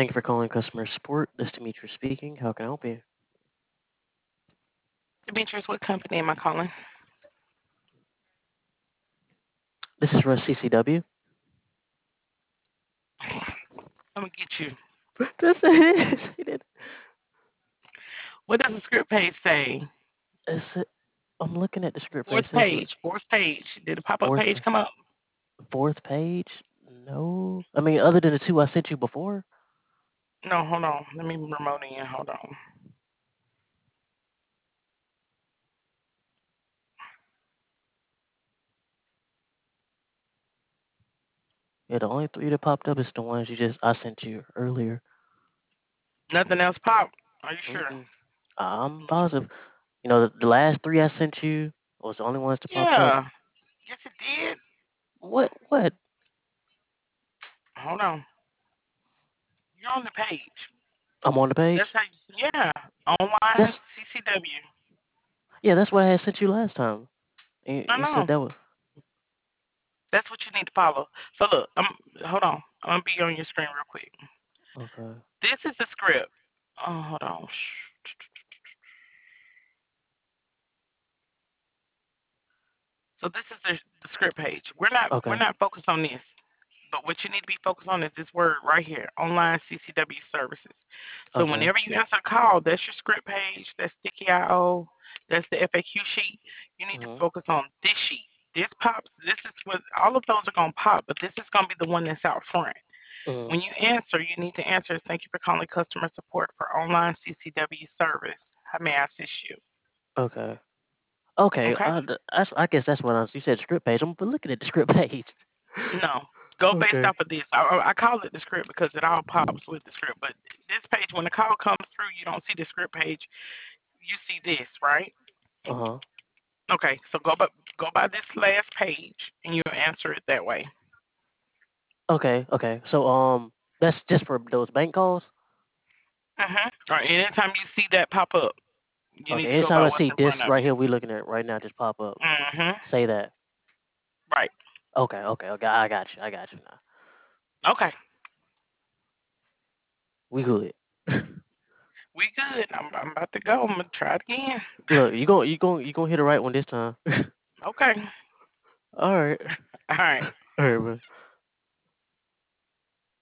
Thank you for calling customer support. This is Demetrius speaking. How can I help you? Demetrius, what company am I calling? This is Russ CCW. Let me get you. That's it. What does the script page say? I'm looking at the script page. Fourth It says page. Fourth page. Did the pop up fourth page come up? fourth page. No, I mean other than the two I sent you before. No, hold on. Let me remote in. Hold on. Yeah, the only three that popped up is the ones I sent you earlier. Nothing else popped. Are you sure? Mm-mm. I'm positive. You know the last three I sent you was the only ones that popped up. Yeah. Yes, it did. What? What? Hold on. You're on the page. I'm on the That's page. how. Yeah. Online That's CCW. yeah. That's what I had sent you last time. And I you said know. that was That's what you need to follow. So look. Hold on. I'm gonna be on your screen real quick. okay. This is the script. Oh, hold on. So this is the script page. We're Okay. not focused on this. But what you need to be focused on is this word right here, online CCW services. So Okay. whenever you answer a call, that's your script page, that's Sticky IO, that's the FAQ sheet. You need to Mhm. focus on this sheet. This pops, this is what all of those are gonna pop, but this is gonna be the one that's out front. Mhm. When you answer, you need to answer, thank you for calling customer support for online CCW service. How may I assist you? Okay. Okay. Okay? I guess that's what you said. Script page. I'm looking at the script page. No, go based Okay. off of this. I call it the script because it all pops with the script. But this page, when the call comes through, you don't see the script page. You see this, right? Uh huh. Okay, so go by this last page, and you'll answer it that way. Okay. Okay. So that's just for those bank calls. Or anytime you see that pop up, you need Okay. to go Anytime by I what's see in front this of right it. here, we looking at right now, just pop up. Mm-hmm. Say that. Right. Okay. Okay. Okay. I got you. I got you now. Okay. We good. We good. I'm about to go. I'm gonna try it again. Look, you gonna hit the right one this time. Okay. All right. All right. All right, man.